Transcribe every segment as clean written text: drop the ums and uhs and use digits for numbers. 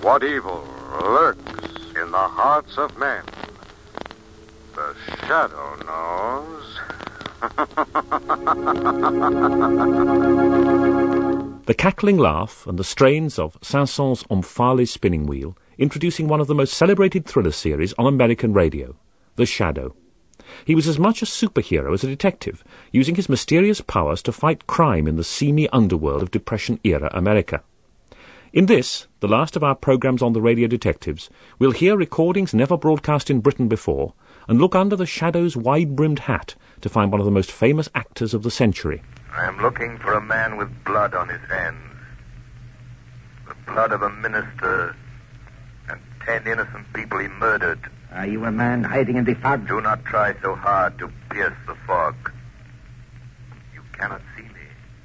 what evil lurks in the hearts of men. The Shadow knows. The cackling laugh and the strains of Saint-Saëns' Omphale's spinning wheel, introducing one of the most celebrated thriller series on American radio, The Shadow. He was as much a superhero as a detective, using his mysterious powers to fight crime in the seamy underworld of Depression-era America. In this, the last of our programmes on the radio detectives, we'll hear recordings never broadcast in Britain before, and look under the Shadow's wide-brimmed hat to find one of the most famous actors of the century. I am looking for a man with blood on his hands. The blood of a minister and 10 innocent people he murdered. Are you a man hiding in the fog? Do not try so hard to pierce the fog. You cannot see me,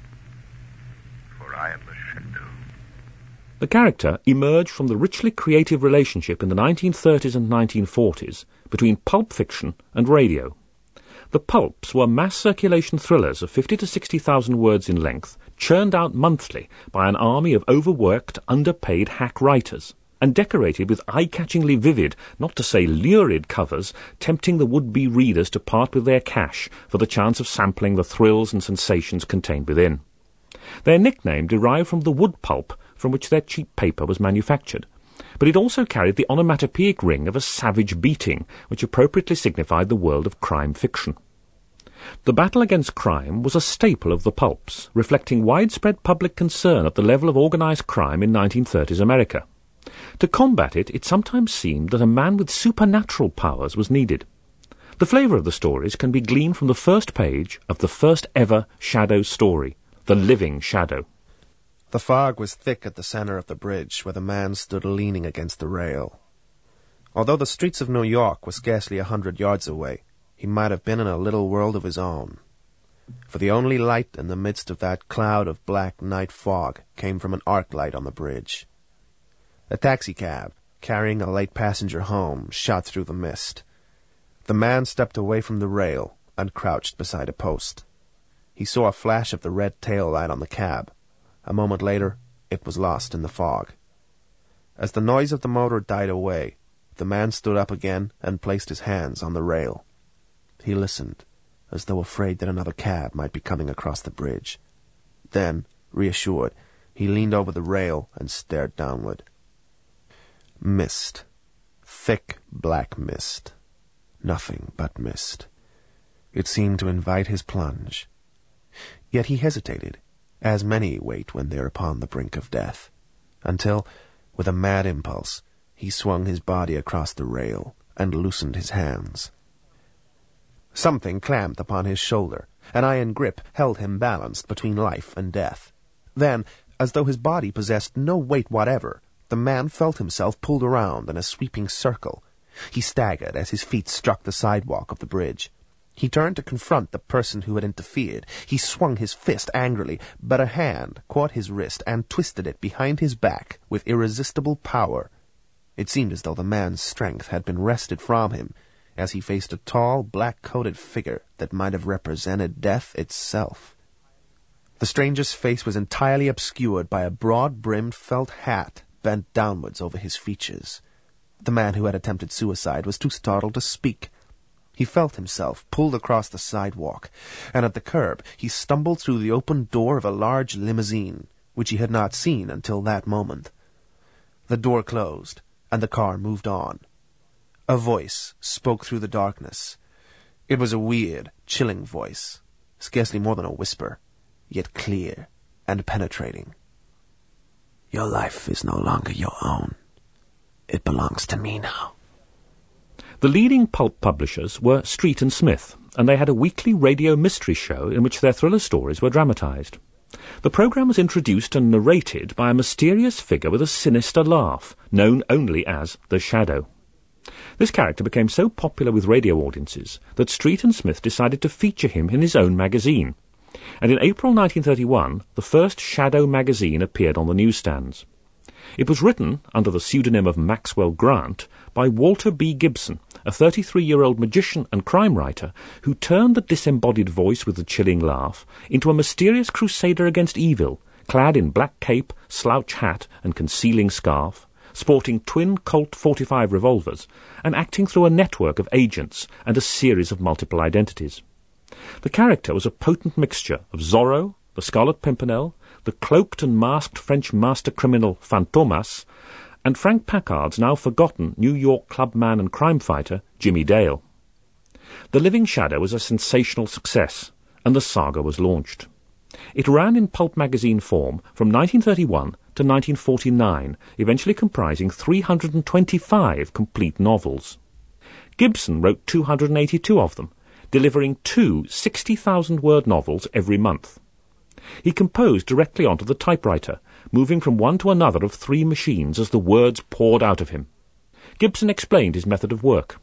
for I am the Shadow. The character emerged from the richly creative relationship in the 1930s and 1940s between pulp fiction and radio. The pulps were mass circulation thrillers of 50 to 60,000 words in length, churned out monthly by an army of overworked, underpaid hack writers, and decorated with eye-catchingly vivid, not to say lurid covers, tempting the would-be readers to part with their cash for the chance of sampling the thrills and sensations contained within. Their nickname derived from the wood pulp from which their cheap paper was manufactured, but it also carried the onomatopoeic ring of a savage beating, which appropriately signified the world of crime fiction. The battle against crime was a staple of the pulps, reflecting widespread public concern at the level of organised crime in 1930s America. To combat it, it sometimes seemed that a man with supernatural powers was needed. The flavour of the stories can be gleaned from the first page of the first ever Shadow story, The Living Shadow. The fog was thick at the center of the bridge, where the man stood leaning against the rail. Although the streets of New York were scarcely 100 yards away, he might have been in a little world of his own. For the only light in the midst of that cloud of black night fog came from an arc light on the bridge. A taxicab, carrying a late passenger home, shot through the mist. The man stepped away from the rail and crouched beside a post. He saw a flash of the red tail light on the cab. A moment later, it was lost in the fog. As the noise of the motor died away, the man stood up again and placed his hands on the rail. He listened, as though afraid that another cab might be coming across the bridge. Then, reassured, he leaned over the rail and stared downward. Mist. Thick black mist. Nothing but mist. It seemed to invite his plunge. Yet he hesitated, as many wait when they're upon the brink of death, until, with a mad impulse, he swung his body across the rail and loosened his hands. Something clamped upon his shoulder. An iron grip held him balanced between life and death. Then, as though his body possessed no weight whatever, the man felt himself pulled around in a sweeping circle. He staggered as his feet struck the sidewalk of the bridge. He turned to confront the person who had interfered. He swung his fist angrily, but a hand caught his wrist and twisted it behind his back with irresistible power. It seemed as though the man's strength had been wrested from him, as he faced a tall, black-coated figure that might have represented death itself. The stranger's face was entirely obscured by a broad-brimmed felt hat bent downwards over his features. The man who had attempted suicide was too startled to speak. He felt himself pulled across the sidewalk, and at the curb he stumbled through the open door of a large limousine, which he had not seen until that moment. The door closed, and the car moved on. A voice spoke through the darkness. It was a weird, chilling voice, scarcely more than a whisper, yet clear and penetrating. "Your life is no longer your own. It belongs to me now." The leading pulp publishers were Street and Smith, and they had a weekly radio mystery show in which their thriller stories were dramatized. The program was introduced and narrated by a mysterious figure with a sinister laugh, known only as the Shadow. This character became so popular with radio audiences that Street and Smith decided to feature him in his own magazine, and in April 1931 the first Shadow magazine appeared on the newsstands. It was written, under the pseudonym of Maxwell Grant, by Walter B. Gibson, a 33-year-old magician and crime writer who turned the disembodied voice with the chilling laugh into a mysterious crusader against evil, clad in black cape, slouch hat, and concealing scarf, sporting twin Colt 45 revolvers and acting through a network of agents and a series of multiple identities. The character was a potent mixture of Zorro, the Scarlet Pimpernel, the cloaked and masked French master criminal Fantomas, and Frank Packard's now forgotten New York clubman and crime fighter Jimmy Dale. The Living Shadow was a sensational success, and the saga was launched. It ran in pulp magazine form from 1931 to 1949, eventually comprising 325 complete novels. Gibson wrote 282 of them, delivering 2 60,000-word novels every month. He composed directly onto the typewriter, moving from one to another of 3 machines as the words poured out of him. Gibson explained his method of work.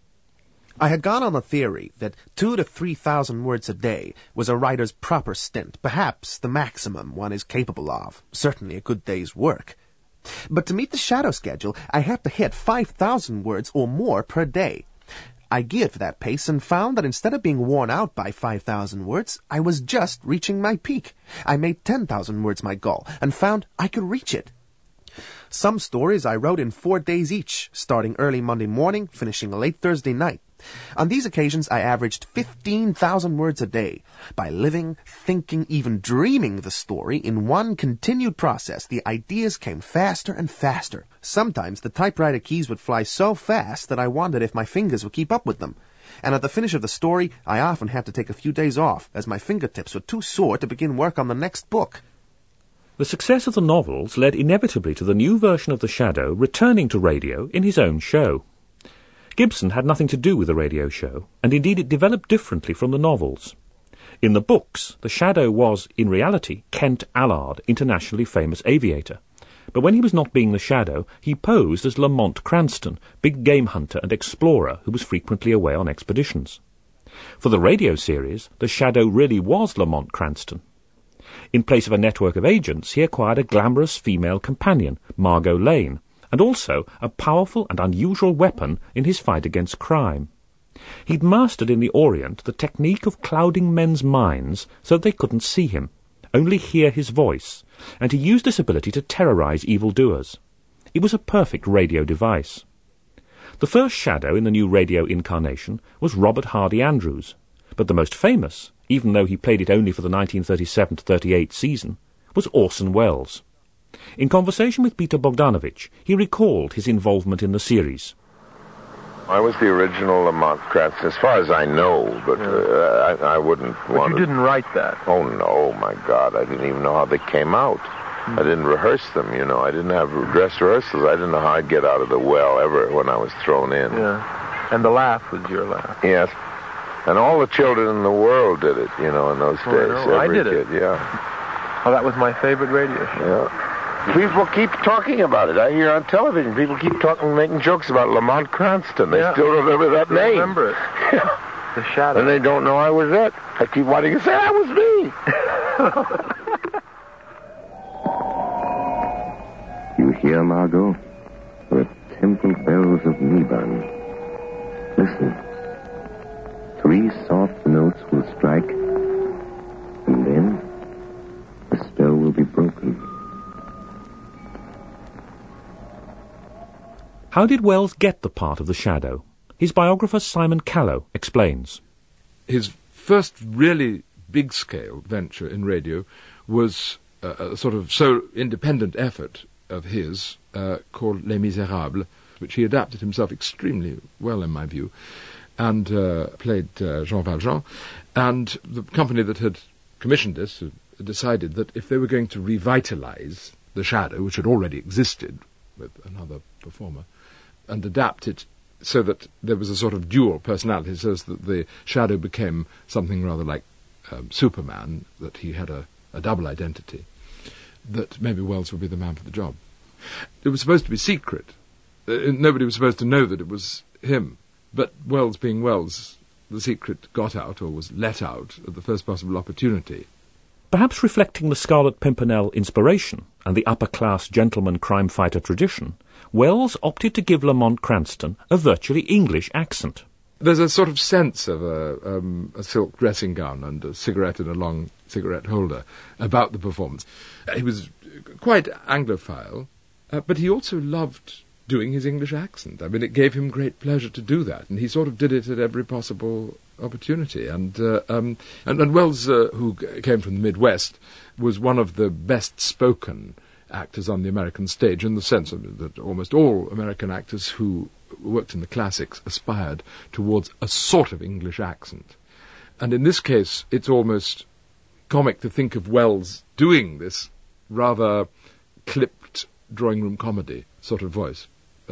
I had gone on the theory that 2,000 to 3,000 words a day was a writer's proper stint, perhaps the maximum one is capable of, certainly a good day's work. But to meet the shadow schedule, I had to hit 5,000 words or more per day. I geared for that pace and found that instead of being worn out by 5,000 words, I was just reaching my peak. I made 10,000 words my goal and found I could reach it. Some stories I wrote in 4 days each, starting early Monday morning, finishing late Thursday night. On these occasions, I averaged 15,000 words a day. By living, thinking, even dreaming the story in one continued process, the ideas came faster and faster. Sometimes the typewriter keys would fly so fast that I wondered if my fingers would keep up with them. And at the finish of the story, I often had to take a few days off, as my fingertips were too sore to begin work on the next book. The success of the novels led inevitably to the new version of The Shadow returning to radio in his own show. Gibson had nothing to do with the radio show, and indeed it developed differently from the novels. In the books, the Shadow was, in reality, Kent Allard, internationally famous aviator. But when he was not being the Shadow, he posed as Lamont Cranston, big game hunter and explorer who was frequently away on expeditions. For the radio series, the Shadow really was Lamont Cranston. In place of a network of agents, he acquired a glamorous female companion, Margot Lane, and also a powerful and unusual weapon in his fight against crime. He'd mastered in the Orient the technique of clouding men's minds so that they couldn't see him, only hear his voice, and he used this ability to terrorize evildoers. It was a perfect radio device. The first Shadow in the new radio incarnation was Robert Hardy Andrews, but the most famous, even though he played it only for the 1937-38 season, was Orson Welles. In conversation with Peter Bogdanovich, he recalled his involvement in the series. I was the original Lamont Cranston, as far as I know, but I wouldn't want to... But you didn't write that. Oh, no, my God, I didn't even know how they came out. I didn't rehearse them, you know. I didn't have dress rehearsals. I didn't know how I'd get out of the well ever when I was thrown in. Yeah, and the laugh was your laugh. Yes, and all the children in the world did it, you know, in those days. I did kid, it. Yeah. Oh, that was my favorite radio show. Yeah. People keep talking about it. I hear on television, people keep talking, making jokes about Lamont Cranston. They still remember that name. Remember it. Yeah. The Shadow. And they don't know I was it. I keep wanting to say, that was me. You hear, Margot? The temple bells of Niban. Listen. 3 soft notes will strike, and then the spell will be broken. How did Welles get the part of the Shadow? His biographer Simon Callow explains. His first really big-scale venture in radio was a sort of sole independent effort of his called Les Miserables, which he adapted himself extremely well, in my view, and played Jean Valjean. And the company that had commissioned this decided that if they were going to revitalize the Shadow, which had already existed with another performer, and adapt it so that there was a sort of dual personality, so that the Shadow became something rather like Superman, that he had a double identity, that maybe Welles would be the man for the job. It was supposed to be secret. Nobody was supposed to know that it was him. But Welles being Welles, the secret got out, or was let out, at the first possible opportunity. Perhaps reflecting the Scarlet Pimpernel inspiration and the upper-class gentleman crime-fighter tradition, Welles opted to give Lamont Cranston a virtually English accent. There's a sort of sense of a silk dressing gown and a cigarette in a long cigarette holder about the performance. He was quite Anglophile, But he also loved doing his English accent. I mean, it gave him great pleasure to do that, and he sort of did it at every possible opportunity. And Wells, who came from the Midwest, was one of the best-spoken actors on the American stage, in the sense that almost all American actors who worked in the classics aspired towards a sort of English accent. And in this case, it's almost comic to think of Wells doing this rather clipped drawing-room comedy sort of voice.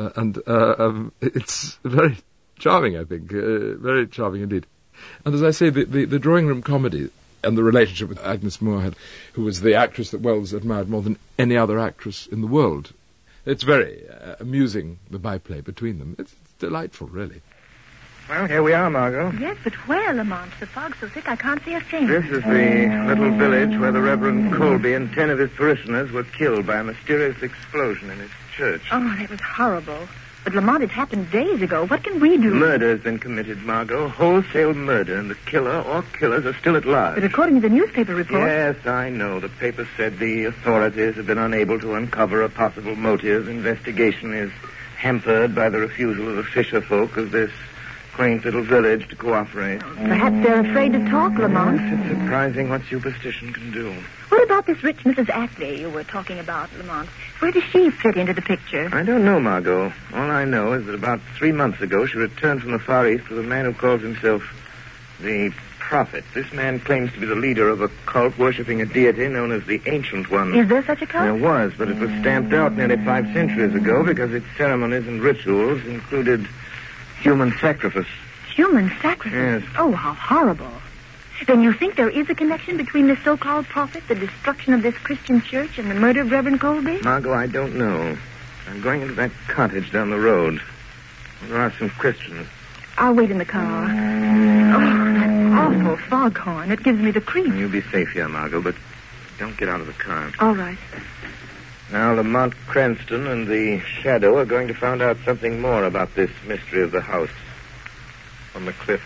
It's very charming, I think, very charming indeed. And as I say, the drawing-room comedy and the relationship with Agnes Moorehead, who was the actress that Wells admired more than any other actress in the world, it's very amusing, the byplay between them. It's delightful, really. Well, here we are, Margot. Yes, but where, Lamont? The fog's so thick I can't see a thing. This is the little village where the Reverend Colby and 10 of his parishioners were killed by a mysterious explosion in his church. Oh, that was horrible. But, Lamont, it happened days ago. What can we do? Murder has been committed, Margot. Wholesale murder, and the killer or killers are still at large. But according to the newspaper report... Yes, I know. The paper said the authorities have been unable to uncover a possible motive. Investigation is hampered by the refusal of the fisher folk of this quaint little village to cooperate. Perhaps they're afraid to talk, Lamont. It's surprising what superstition can do. What about this rich Mrs. Ackley you were talking about, Lamont? Where does she fit into the picture? I don't know, Margot. All I know is that about 3 months ago she returned from the Far East with a man who calls himself the Prophet. This man claims to be the leader of a cult worshipping a deity known as the Ancient One. Is there such a cult? There was, but it was stamped out nearly 5 centuries ago because its ceremonies and rituals included human sacrifice. Human sacrifice? Yes. Oh, how horrible. Then you think there is a connection between this so-called prophet, the destruction of this Christian church, and the murder of Reverend Colby? Margot, I don't know. I'm going into that cottage down the road. There are some Christians. I'll wait in the car. Oh, that awful foghorn. It gives me the creeps. You'll be safe here, Margot, but don't get out of the car. All right. Now, Lamont Cranston and the Shadow are going to find out something more about this mystery of the house on the cliff.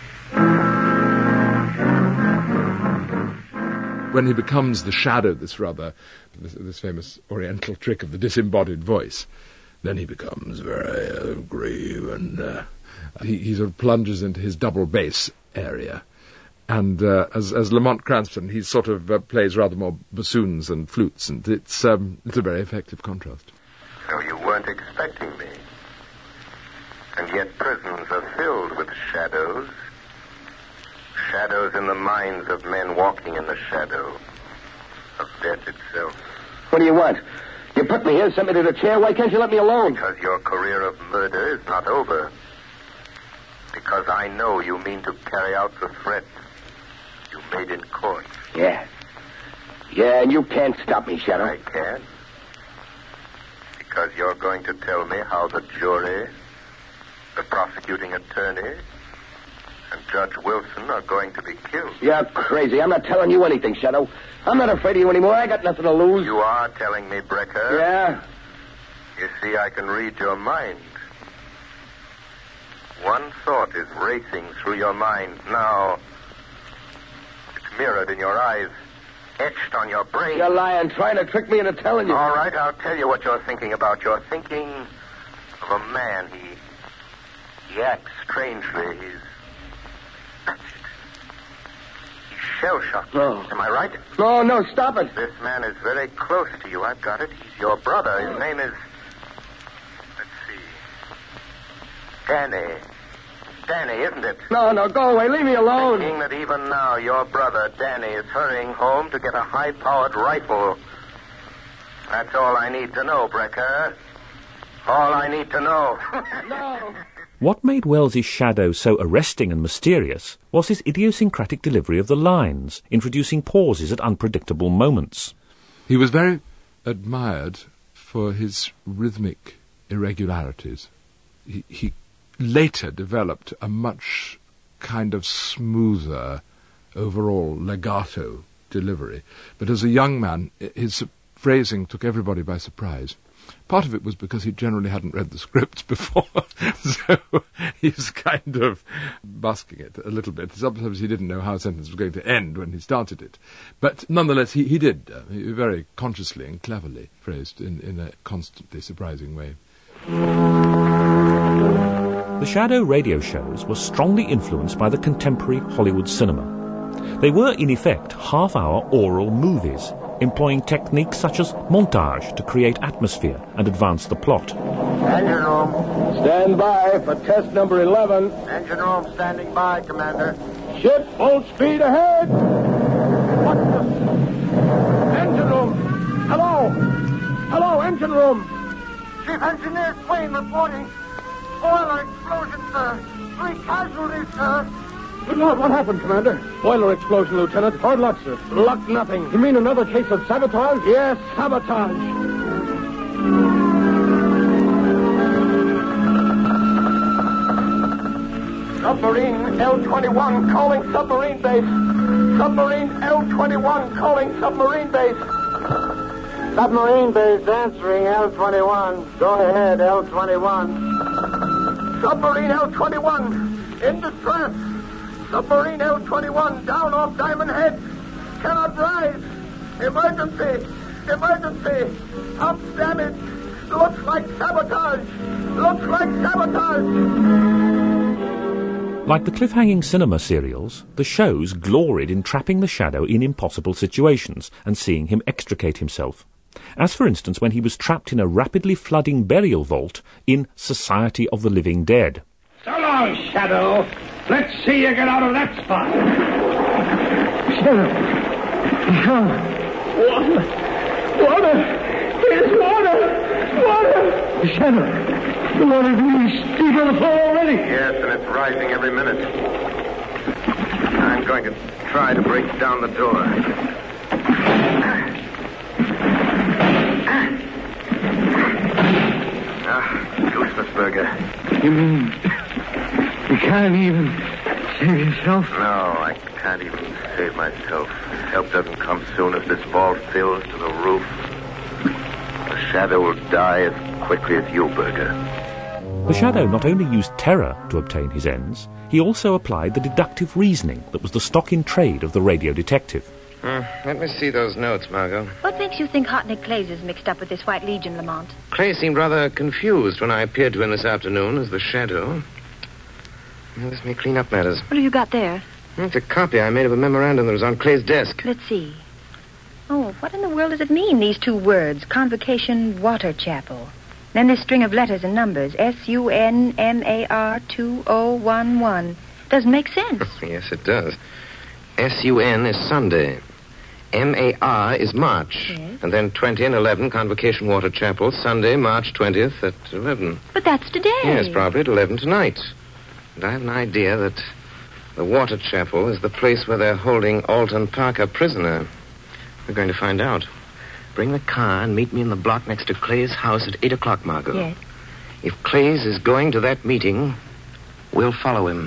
When he becomes the Shadow, this famous Oriental trick of the disembodied voice, then he becomes very grave, and he sort of plunges into his double bass area. And as Lamont Cranston, he sort of plays rather more bassoons and flutes, and it's a very effective contrast. So you weren't expecting me. And yet prisons are filled with shadows. Shadows in the minds of men walking in the shadow of death itself. What do you want? You put me here, sent me to the chair. Why can't you let me alone? Because your career of murder is not over. Because I know you mean to carry out the threat you made in court. Yeah. Yeah, and you can't stop me, Shadow. I can. Because you're going to tell me how the jury, the prosecuting attorney, and Judge Wilson are going to be killed. You're crazy. I'm not telling you anything, Shadow. I'm not afraid of you anymore. I got nothing to lose. You are telling me, Brecker. Yeah? You see, I can read your mind. One thought is racing through your mind now. It's mirrored in your eyes, etched on your brain. You're lying, trying to trick me into telling you. All right, I'll tell you what you're thinking about. You're thinking of a man. He acts strangely. He's shell-shocked. No. Am I right? No, stop it. This man is very close to you. I've got it. He's your brother. His name is... Let's see. Danny. Danny, isn't it? No, go away. Leave me alone. Thinking that even now your brother, Danny, is hurrying home to get a high-powered rifle. That's all I need to know, Brecker. All I need to know. No. What made Wells's Shadow so arresting and mysterious was his idiosyncratic delivery of the lines, introducing pauses at unpredictable moments. He was very admired for his rhythmic irregularities. He later developed a much kind of smoother overall legato delivery. But as a young man, his phrasing took everybody by surprise. Part of it was because he generally hadn't read the scripts before, so he's kind of busking it a little bit. Sometimes he didn't know how a sentence was going to end when he started it. But nonetheless, he did very consciously and cleverly phrased in a constantly surprising way. The Shadow radio shows were strongly influenced by the contemporary Hollywood cinema. They were, in effect, half-hour oral movies, employing techniques such as montage to create atmosphere and advance the plot. Engine room. Stand by for test number 11. Engine room standing by, Commander. Ship full speed ahead. What the... Engine room. Hello. Hello, engine room. Chief Engineer Swain reporting. Boiler explosion, sir. 3 casualties, sir. Good Lord, what happened, Commander? Boiler explosion, Lieutenant. Hard luck, sir. Luck nothing. You mean another case of sabotage? Yes, sabotage. Submarine L-21 calling submarine base. Submarine L-21 calling submarine base. Submarine base answering L-21. Go ahead, L-21. Submarine L-21 in distress. Submarine L-21 down off Diamond Head. Cannot rise. Emergency. Emergency. Pump damage. Looks like sabotage. Looks like sabotage. Like the cliffhanging cinema serials, the shows gloried in trapping the Shadow in impossible situations and seeing him extricate himself. As, for instance, when he was trapped in a rapidly flooding burial vault in Society of the Living Dead. So long, Shadow. Let's see you get out of that spot. Shadow. Water. There's water. Shadow. The water's really steep on the floor already. Yes, and it's rising every minute. I'm going to try to break down the door. Goosebumsburger. You mean you can't even save yourself? No, I can't even save myself. Help doesn't come soon as this vault fills to the roof. The Shadow will die as quickly as you, Burger. The Shadow not only used terror to obtain his ends, he also applied the deductive reasoning that was the stock in trade of the radio detective. Let me see those notes, Margot. What makes you think Hartnett Clays is mixed up with this White Legion, Lamont? Clay seemed rather confused when I appeared to him this afternoon as the Shadow. Well, this may clean up matters. What have you got there? It's a copy I made of a memorandum that was on Clay's desk. Let's see. Oh, what in the world does it mean, these 2 words? Convocation Water Chapel. Then this string of letters and numbers. SUNMAR 2011. Doesn't make sense. Yes, it does. SUN is Sunday. MAR is March. Yes. And then 20 and 11, Convocation Water Chapel, Sunday, March 20th at 11. But that's today. Yes, probably at 11 tonight. And I have an idea that the Water Chapel is the place where they're holding Alton Parker prisoner. We're going to find out. Bring the car and meet me in the block next to Clay's house at 8 o'clock, Margot. Yes. If Clay's is going to that meeting, we'll follow him.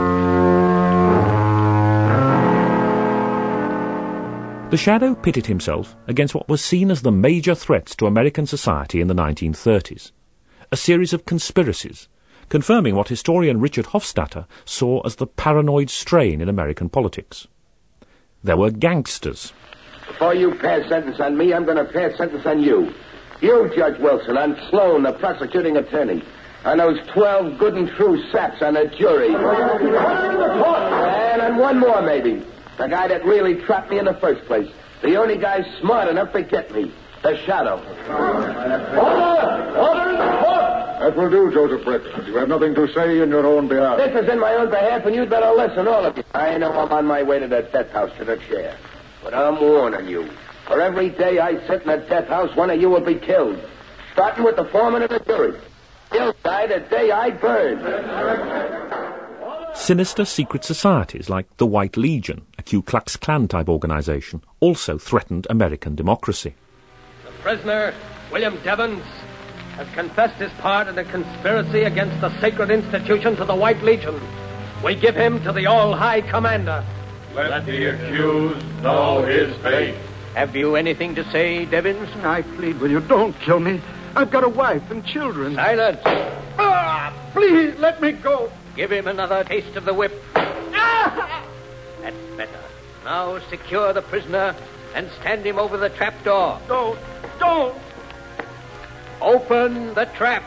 The Shadow pitted himself against what was seen as the major threats to American society in the 1930s. A series of conspiracies, confirming what historian Richard Hofstadter saw as the paranoid strain in American politics. There were gangsters. Before you pass sentence on me, I'm going to pass sentence on you. You, Judge Wilson, on Sloan, the prosecuting attorney. On those 12 good and true saps on the jury. And on one more, maybe. The guy that really trapped me in the first place. The only guy smart enough to get me. The Shadow. Order in the court! That will do, Joseph Brett. You have nothing to say in your own behalf. This is in my own behalf, and you'd better listen, all of you. I know I'm on my way to the death house, to the chair. But I'm warning you. For every day I sit in the death house, one of you will be killed. Starting with the foreman of the jury. He'll die the day I burn. Sinister secret societies like the White Legion, a Ku Klux Klan-type organization, also threatened American democracy. The prisoner, William Devons, has confessed his part in a conspiracy against the sacred institutions of the White Legion. We give him to the All-High Commander. Let the accused know his fate. Have you anything to say, Devins? I plead with you, don't kill me. I've got a wife and children. Silence. Please, let me go. Give him another taste of the whip. That's better. Now secure the prisoner and stand him over the trap door. Don't. Open the trap.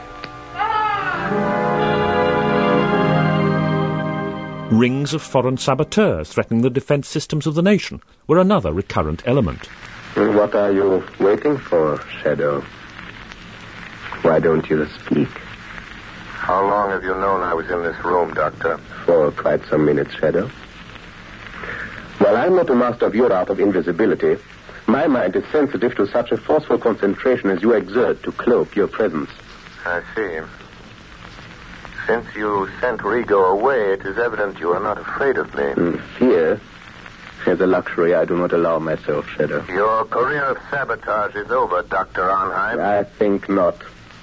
Rings of foreign saboteurs threatening the defence systems of the nation were another recurrent element. What are you waiting for, Shadow? Why don't you speak? How long have you known I was in this room, Doctor? For quite some minutes, Shadow. While I'm not a master of your art of invisibility, my mind is sensitive to such a forceful concentration as you exert to cloak your presence. I see. Since you sent Rigo away, it is evident you are not afraid of me. Fear is a luxury I do not allow myself, Shadow. Your career of sabotage is over, Dr. Arnheim. I think not.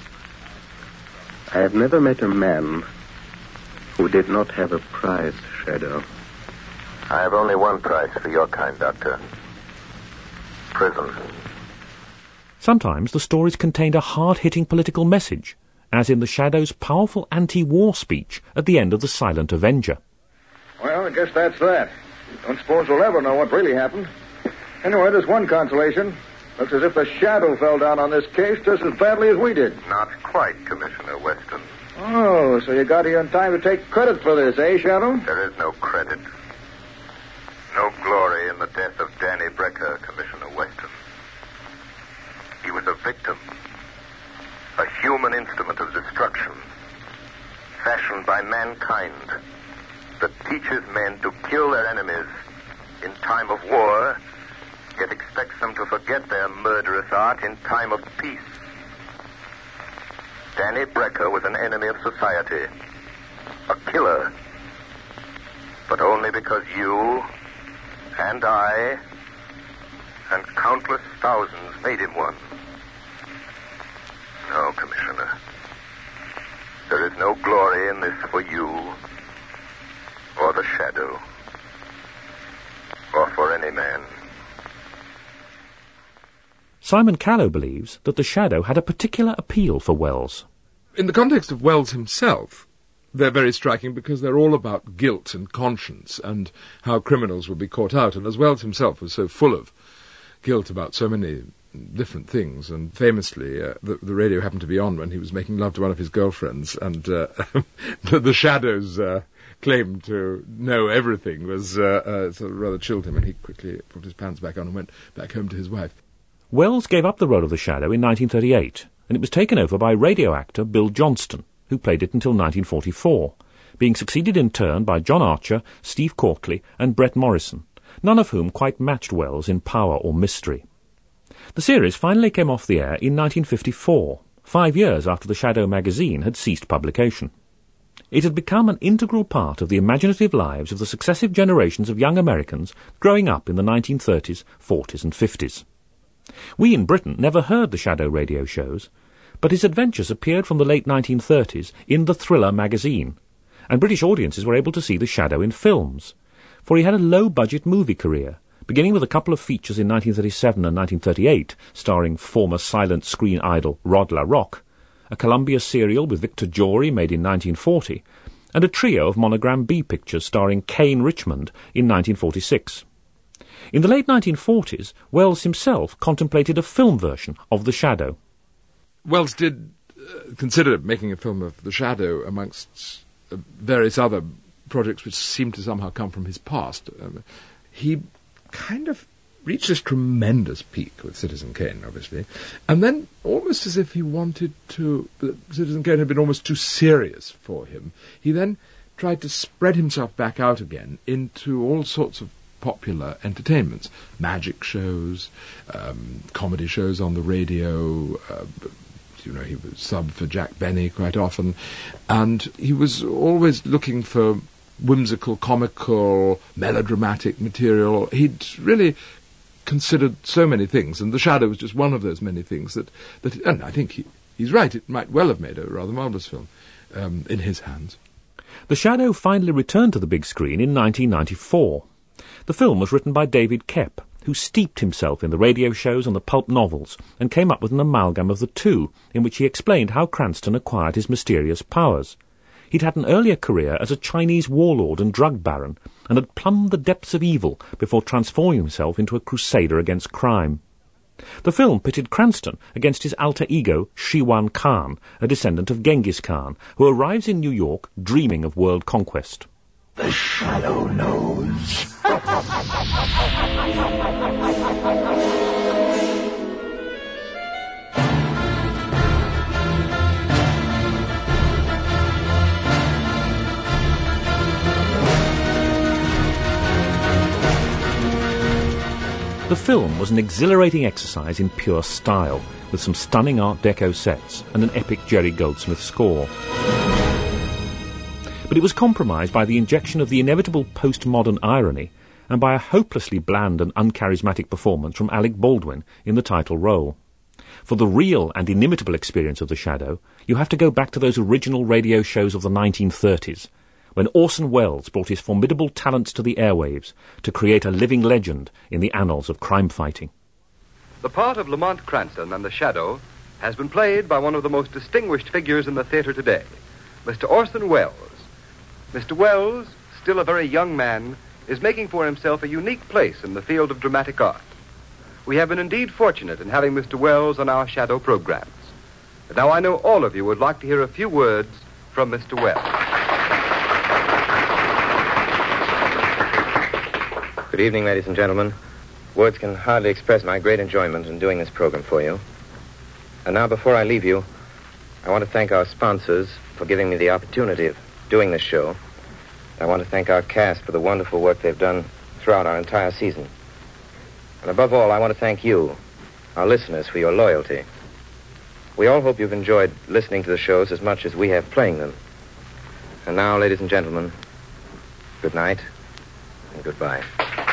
I have never met a man who did not have a price, Shadow. I have only one price for your kind, Doctor. Prison. Sometimes the stories contained a hard-hitting political message, as in the Shadow's powerful anti-war speech at the end of The Silent Avenger. Well, I guess that's that. Don't suppose we'll ever know what really happened. Anyway, there's one consolation. Looks as if the Shadow fell down on this case just as badly as we did. Not quite, Commissioner Weston. Oh, so you got here in time to take credit for this, eh, Shadow? There is no credit. No glory in the death of Danny Brecker, Commissioner Weston. He was a victim. A human instrument of destruction. Fashioned by mankind. That teaches men to kill their enemies in time of war, yet expects them to forget their murderous art in time of peace. Danny Brecker was an enemy of society. A killer. But only because you and I and countless thousands made him one. No, Commissioner. There is no glory in this for you, or the Shadow, or for any man. Simon Callow believes that the Shadow had a particular appeal for Wells. In the context of Wells himself, they're very striking because they're all about guilt and conscience and how criminals will be caught out. And as Wells himself was so full of guilt about so many different things, and famously the radio happened to be on when he was making love to one of his girlfriends, and the Shadow's claim to know everything was sort of rather chilled him, and he quickly put his pants back on and went back home to his wife. Wells gave up the role of the Shadow in 1938, and it was taken over by radio actor Bill Johnston, who played it until 1944, being succeeded in turn by John Archer, Steve Courtley, and Brett Morrison, none of whom quite matched Wells in power or mystery. The series finally came off the air in 1954, 5 years after the Shadow magazine had ceased publication. It had become an integral part of the imaginative lives of the successive generations of young Americans growing up in the 1930s, 40s and 50s. We in Britain never heard the Shadow radio shows, but his adventures appeared from the late 1930s in the Thriller magazine, and British audiences were able to see the Shadow in films, for he had a low-budget movie career, beginning with a couple of features in 1937 and 1938, starring former silent screen idol Rod LaRocque, a Columbia serial with Victor Jory made in 1940, and a trio of Monogram B pictures starring Kane Richmond in 1946. In the late 1940s, Wells himself contemplated a film version of The Shadow. Wells did consider making a film of The Shadow amongst various other projects which seemed to somehow come from his past. He kind of reached this tremendous peak with Citizen Kane, obviously, and then almost as if he wanted to... Citizen Kane had been almost too serious for him. He then tried to spread himself back out again into all sorts of popular entertainments, magic shows, comedy shows on the radio. He was subbed for Jack Benny quite often, and he was always looking for whimsical, comical, melodramatic material. He'd really considered so many things, and The Shadow was just one of those many things that and I think he's right, it might well have made a rather marvellous film in his hands. The Shadow finally returned to the big screen in 1994. The film was written by David Koepp, who who steeped himself in the radio shows and the pulp novels and came up with an amalgam of the two, in which he explained how Cranston acquired his mysterious powers. He'd had an earlier career as a Chinese warlord and drug baron, and had plumbed the depths of evil before transforming himself into a crusader against crime. The film pitted Cranston against his alter ego, Shiwan Khan, a descendant of Genghis Khan, who arrives in New York dreaming of world conquest. The Shadow knows. The film was an exhilarating exercise in pure style, with some stunning Art Deco sets and an epic Jerry Goldsmith score. But it was compromised by the injection of the inevitable postmodern irony and by a hopelessly bland and uncharismatic performance from Alec Baldwin in the title role. For the real and inimitable experience of The Shadow, you have to go back to those original radio shows of the 1930s, when Orson Welles brought his formidable talents to the airwaves to create a living legend in the annals of crime fighting. The part of Lamont Cranston and The Shadow has been played by one of the most distinguished figures in the theater today, Mr. Orson Welles. Mr. Welles, still a very young man, is making for himself a unique place in the field of dramatic art. We have been indeed fortunate in having Mr. Welles on our Shadow programs. And now I know all of you would like to hear a few words from Mr. Welles. Good evening, ladies and gentlemen. Words can hardly express my great enjoyment in doing this program for you. And now, before I leave you, I want to thank our sponsors for giving me the opportunity of doing this show. I want to thank our cast for the wonderful work they've done throughout our entire season. And above all, I want to thank you, our listeners, for your loyalty. We all hope you've enjoyed listening to the shows as much as we have playing them. And now, ladies and gentlemen, good night and goodbye.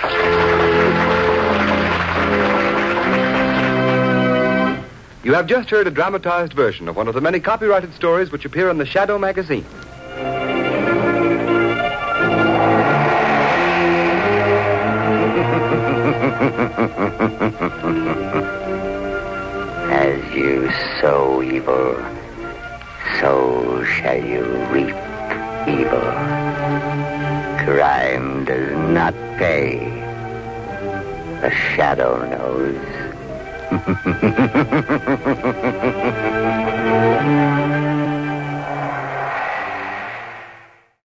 You have just heard a dramatized version of one of the many copyrighted stories which appear in the Shadow magazine. As you sow evil, so shall you reap evil. Crime does not pay. The Shadow knows.